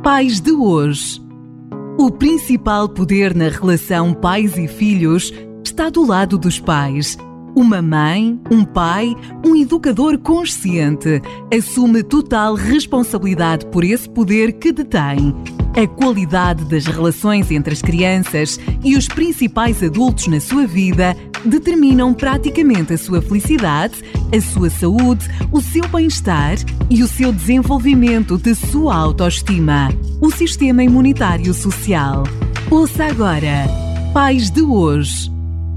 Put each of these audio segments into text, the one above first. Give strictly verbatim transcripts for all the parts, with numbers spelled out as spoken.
Pais de hoje. O principal poder na relação pais e filhos está do lado dos pais. Uma mãe, um pai, um educador consciente assume total responsabilidade por esse poder que detém. A qualidade das relações entre as crianças e os principais adultos na sua vida determinam praticamente a sua felicidade, a sua saúde, o seu bem-estar e o seu desenvolvimento de sua autoestima. O sistema imunitário social. Ouça agora. Pais de hoje.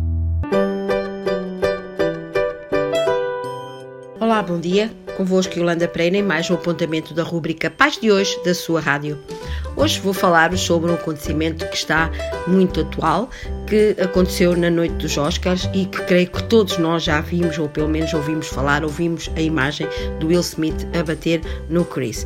Olá, bom dia. Convosco Yolanda Pereira em mais um apontamento da rúbrica Pais de Hoje da sua rádio. Hoje vou falar-vos sobre um acontecimento que está muito atual, que aconteceu na noite dos Oscars e que creio que todos nós já vimos, ou pelo menos ouvimos falar, ouvimos a imagem do Will Smith a bater no Chris.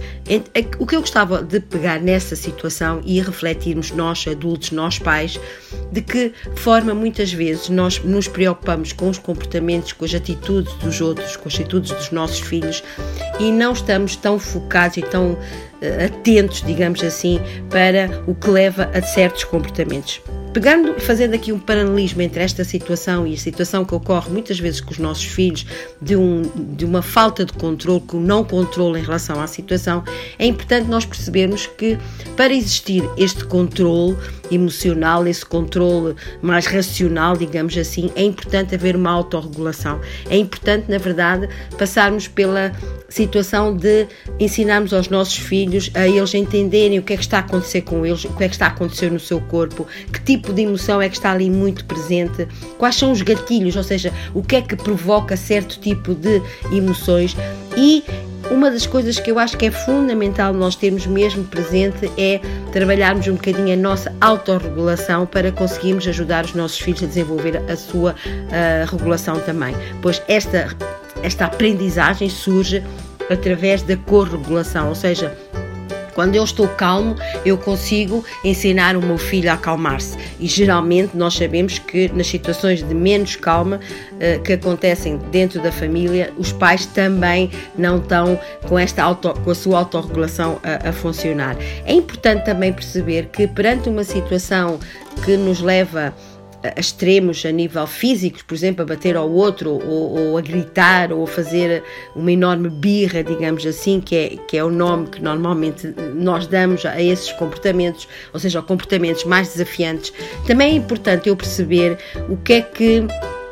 O que eu gostava de pegar nessa situação e refletirmos nós adultos, nós pais, de que forma muitas vezes nós nos preocupamos com os comportamentos, com as atitudes dos outros, com as atitudes dos nossos filhos e não estamos tão focados e tão uh, atentos, digamos assim, para o que leva a certos comportamentos. Pegando, fazendo aqui um paralelismo entre esta situação e a situação que ocorre muitas vezes com os nossos filhos, de, um, de uma falta de controle, com não controle em relação à situação, é importante nós percebermos que para existir este controle emocional, esse controle mais racional, digamos assim, é importante haver uma autorregulação. É importante, na verdade, passarmos pela situação de ensinarmos aos nossos filhos a eles entenderem o que é que está a acontecer com eles, o que é que está a acontecer no seu corpo, que tipo de emoção é que está ali muito presente, quais são os gatilhos, ou seja, o que é que provoca certo tipo de emoções. E uma das coisas que eu acho que é fundamental nós termos mesmo presente é trabalharmos um bocadinho a nossa autorregulação para conseguirmos ajudar os nossos filhos a desenvolver a sua uh, regulação também, pois esta, esta aprendizagem surge através da corregulação, ou seja, quando eu estou calmo, eu consigo ensinar o meu filho a acalmar-se. E geralmente nós sabemos que nas situações de menos calma uh, que acontecem dentro da família, os pais também não estão com, esta auto, com a sua autorregulação a, a funcionar. É importante também perceber que perante uma situação que nos leva a extremos a nível físico, por exemplo, a bater ao outro ou, ou a gritar ou a fazer uma enorme birra, digamos assim, que é, que é o nome que normalmente nós damos a esses comportamentos, ou seja, comportamentos mais desafiantes. Também é importante eu perceber o que é que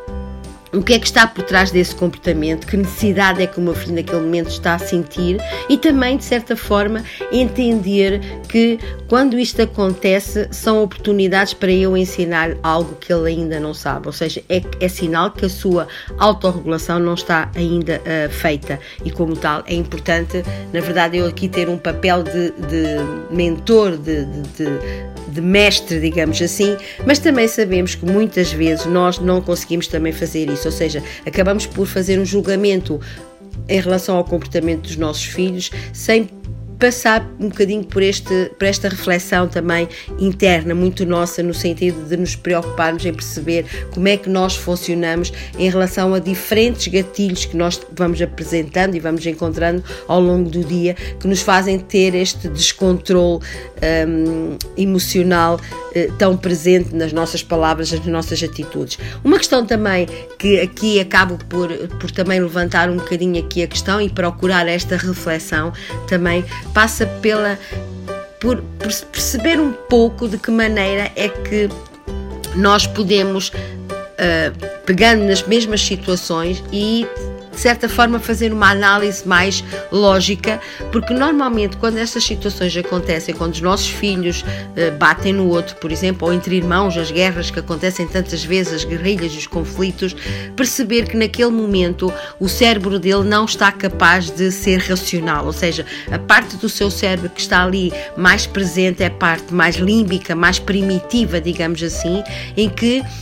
O que é que está por trás desse comportamento, que necessidade é que o meu filho naquele momento está a sentir e também, de certa forma, entender que quando isto acontece são oportunidades para eu ensinar algo que ele ainda não sabe, ou seja, é, é sinal que a sua autorregulação não está ainda uh, feita e como tal é importante, na verdade, eu aqui ter um papel de, de mentor, de, de, de de mestre, digamos assim, mas também sabemos que muitas vezes nós não conseguimos também fazer isso, ou seja, acabamos por fazer um julgamento em relação ao comportamento dos nossos filhos sem passar um bocadinho por, este, por esta reflexão também interna, muito nossa, no sentido de nos preocuparmos em perceber como é que nós funcionamos em relação a diferentes gatilhos que nós vamos apresentando e vamos encontrando ao longo do dia, que nos fazem ter este descontrole um, emocional uh, tão presente nas nossas palavras, nas nossas atitudes. Uma questão também que aqui acabo por, por também levantar um bocadinho aqui a questão e procurar esta reflexão também passa pela, por, por perceber um pouco de que maneira é que nós podemos, uh, pegando nas mesmas situações e de certa forma fazer uma análise mais lógica, porque normalmente quando estas situações acontecem, quando os nossos filhos uh, batem no outro, por exemplo, ou entre irmãos, as guerras que acontecem tantas vezes, as guerrilhas e os conflitos, perceber que naquele momento o cérebro dele não está capaz de ser racional, ou seja, a parte do seu cérebro que está ali mais presente é a parte mais límbica, mais primitiva, digamos assim, em que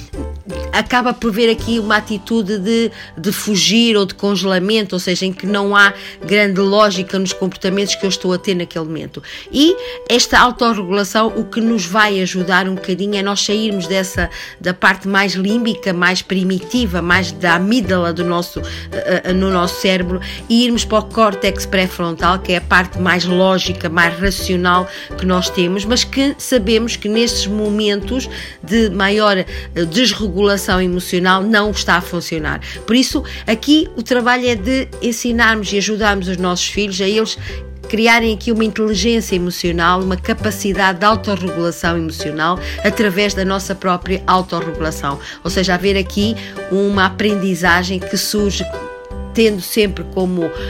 acaba por ver aqui uma atitude de, de fugir ou de congelamento, ou seja, em que não há grande lógica nos comportamentos que eu estou a ter naquele momento. E esta autorregulação, o que nos vai ajudar um bocadinho é nós sairmos dessa, da parte mais límbica, mais primitiva, mais da amígdala do nosso, uh, no nosso cérebro, e irmos para o córtex pré-frontal, que é a parte mais lógica, mais racional que nós temos, mas que sabemos que nestes momentos de maior uh, desregulação emocional não está a funcionar. Por isso, aqui o trabalho é de ensinarmos e ajudarmos os nossos filhos a eles criarem aqui uma inteligência emocional, uma capacidade de autorregulação emocional através da nossa própria autorregulação. Ou seja, haver aqui uma aprendizagem que surge tendo sempre como uh,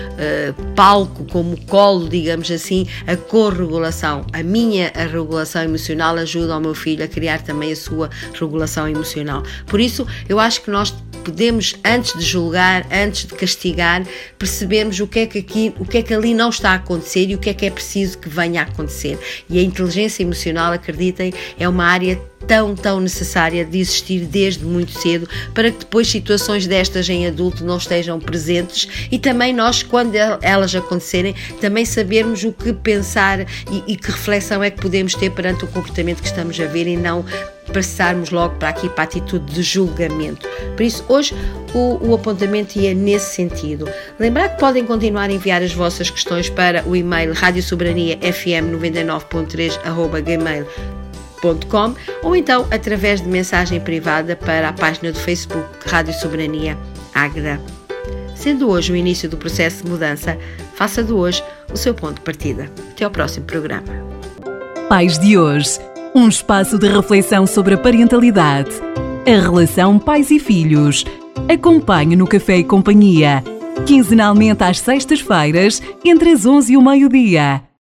palco, como colo, digamos assim, a corregulação. A minha a regulação emocional ajuda ao meu filho a criar também a sua regulação emocional. Por isso, eu acho que nós podemos, antes de julgar, antes de castigar, percebermos o que é que aqui, o que é que ali não está a acontecer e o que é que é preciso que venha a acontecer. E a inteligência emocional, acreditem, é uma área tão, tão necessária de existir desde muito cedo, para que depois situações destas em adulto não estejam presentes, e também nós, quando elas acontecerem, também sabermos o que pensar e, e que reflexão é que podemos ter perante o comportamento que estamos a ver, e não passarmos logo para aqui para a atitude de julgamento. Por isso, hoje o, o apontamento ia nesse sentido. Lembrar que podem continuar a enviar as vossas questões para o e-mail rádio soberania f m noventa e nove ponto três arroba gmail ponto com, ou então através de mensagem privada para a página do Facebook Rádio Soberania Águeda. Sendo hoje o início do processo de mudança, faça de hoje o seu ponto de partida. Até ao próximo programa. Pais de hoje, um espaço de reflexão sobre a parentalidade, a relação pais e filhos. Acompanhe no Café e Companhia, quinzenalmente às sextas-feiras, entre as onze e o meio-dia.